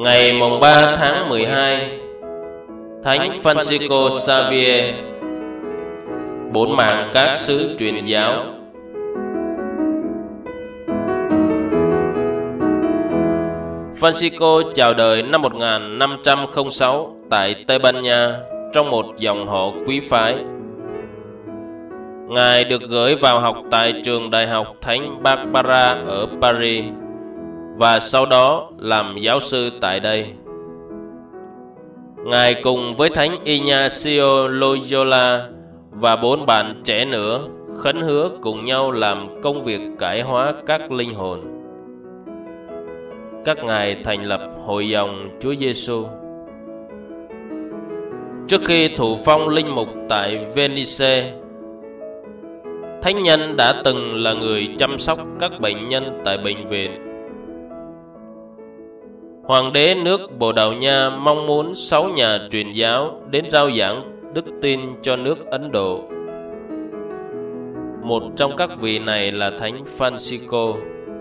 Ngày mùng 3 tháng 12, Thánh Francisco Xavier, bốn mạng các sứ truyền giáo. Francisco chào đời năm 1506 tại Tây Ban Nha trong một dòng họ quý phái. Ngài được gửi vào học tại trường Đại học Thánh Barbara ở Paris và sau đó làm giáo sư tại đây. Ngài cùng với Thánh Ignacio Loyola và bốn bạn trẻ nữa khấn hứa cùng nhau làm công việc cải hóa các linh hồn. Các ngài thành lập Hội dòng Chúa Giêsu. Trước khi thụ phong linh mục tại Venice, thánh nhân đã từng là người chăm sóc các bệnh nhân tại bệnh viện. Hoàng đế nước Bồ Đào Nha mong muốn 6 nhà truyền giáo đến rao giảng đức tin cho nước Ấn Độ. Một trong các vị này là Thánh Francisco.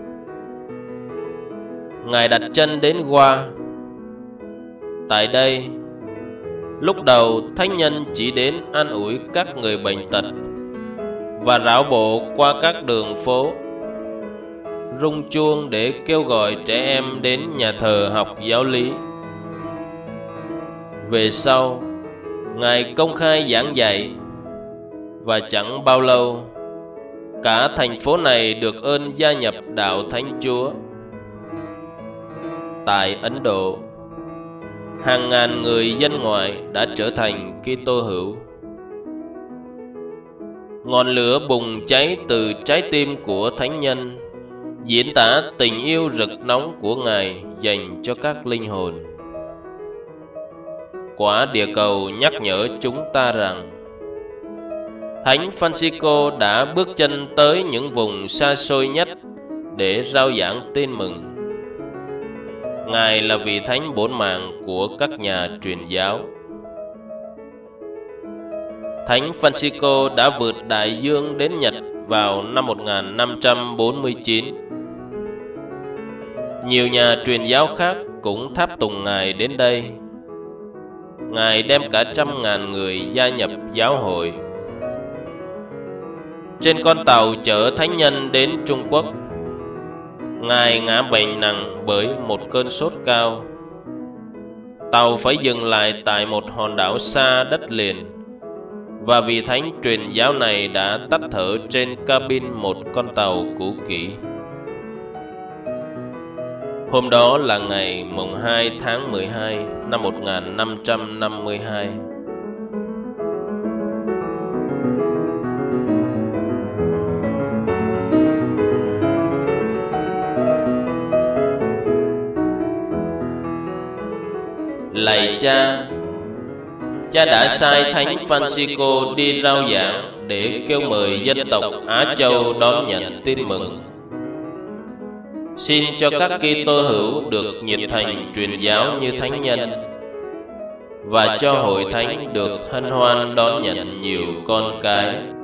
Ngài đặt chân đến Goa. Tại đây, lúc đầu thánh nhân chỉ đến an ủi các người bệnh tật và rảo bộ qua các đường phố, rung chuông để kêu gọi trẻ em đến nhà thờ học giáo lý. Về sau, Ngài công khai giảng dạy, và chẳng bao lâu, cả thành phố này được ơn gia nhập đạo Thánh Chúa. Tại Ấn Độ, hàng ngàn người dân ngoại đã trở thành Kitô hữu. Ngọn lửa bùng cháy từ trái tim của thánh nhân, diễn tả tình yêu rực nóng của Ngài dành cho các linh hồn. Quả địa cầu nhắc nhở chúng ta rằng Thánh Francisco đã bước chân tới những vùng xa xôi nhất để rao giảng tin mừng. Ngài là vị thánh bổn mạng của các nhà truyền giáo. Thánh Francisco đã vượt đại dương đến Nhật vào năm 1549. Nhiều nhà truyền giáo khác cũng tháp tùng Ngài đến đây. Ngài đem cả 100.000 người gia nhập giáo hội. Trên con tàu chở thánh nhân đến Trung Quốc, Ngài ngã bệnh nặng bởi một cơn sốt cao. Tàu phải dừng lại tại một hòn đảo xa đất liền, và vị thánh truyền giáo này đã tắt thở trên cabin một con tàu cũ kỹ. Hôm đó là ngày mùng 2 tháng 12 năm 1552. Lạy Cha, Cha đã sai Thánh Francisco đi rao giảng để kêu mời dân tộc Á Châu đón nhận tin mừng. Xin cho các Kitô hữu được nhiệt thành truyền giáo như thánh nhân, và cho hội thánh được hân hoan đón nhận nhiều con cái.